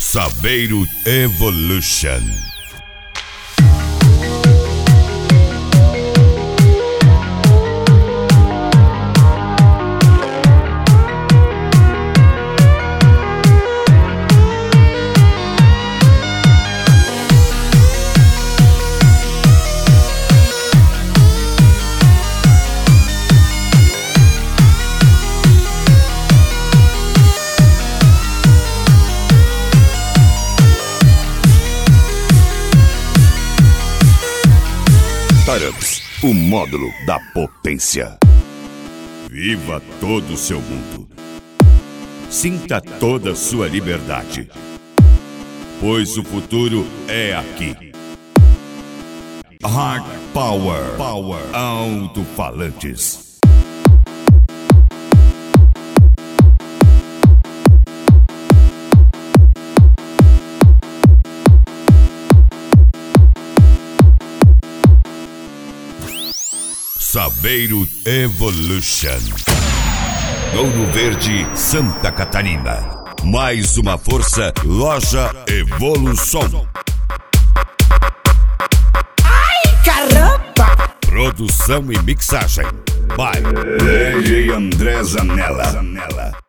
Saveiro Evolution. Startups, o módulo da potência. Viva todo o seu mundo. Sinta toda a sua liberdade. Pois o futuro é aqui. Hard Power. Alto-falantes. Saveiro Evolution. Ouro Verde, Santa Catarina. Mais uma força, Loja Evolução. Ai, caramba! Produção e mixagem by DJ André Zanella.